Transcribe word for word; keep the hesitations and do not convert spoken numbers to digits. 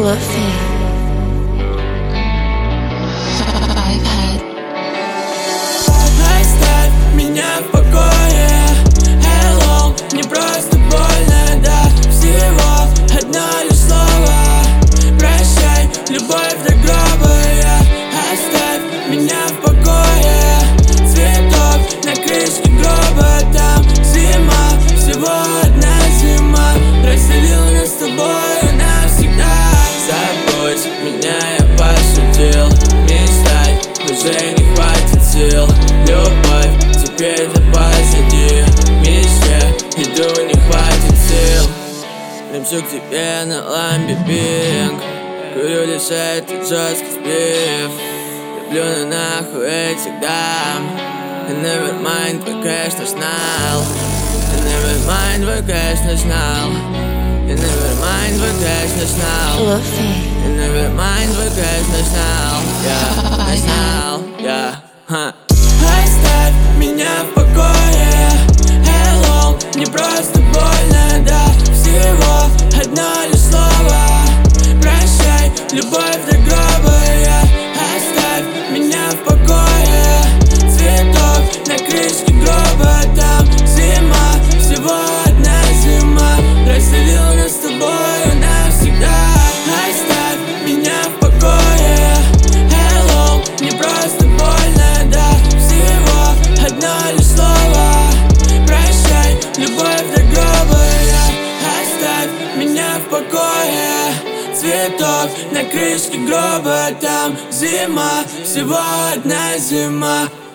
Fluffy. Оставь меня в покое. Hello, мне просто больно, да. Всего одно лишь слово. Прощай, любовь до гроба. Я оставь меня в покое. Цветок на крышке гроба. Там зима, всего одна зима. Разделил нас с тобой навсегда. Забудь меня, я пошутил. Мечтай, уже не хватит сил. Любовь, теперь это позади. Мечте, иду, не хватит сил. Лечу к тебе на ламбе пинг. Курю лишь этот жесткий сплив. Люблю, но нахуй этих дам. And never mind, твой кэш наш знал. And never mind, твой кэш наш знал. And never mind, твой кэш наш знал. Fluffy. And never mind, твой кэш наш знал. Я, наш знал, я, ха. Оставь меня в покое. Hello, мне просто больно, да. Всего одно лишь слово. Прощай, любовь до гроба. Я оставь меня в покое. Цветок на крышке гроба. Там зима, всего одна зима. Разделил нас с тобой навсегда. Оставь меня в покое. Hello, мне просто больно, да. Всего одно лишь слово. Прощай, любовь до гроба. Я оставь меня в покое. Цветок на крышке гроба. Там зима, всего одна зима.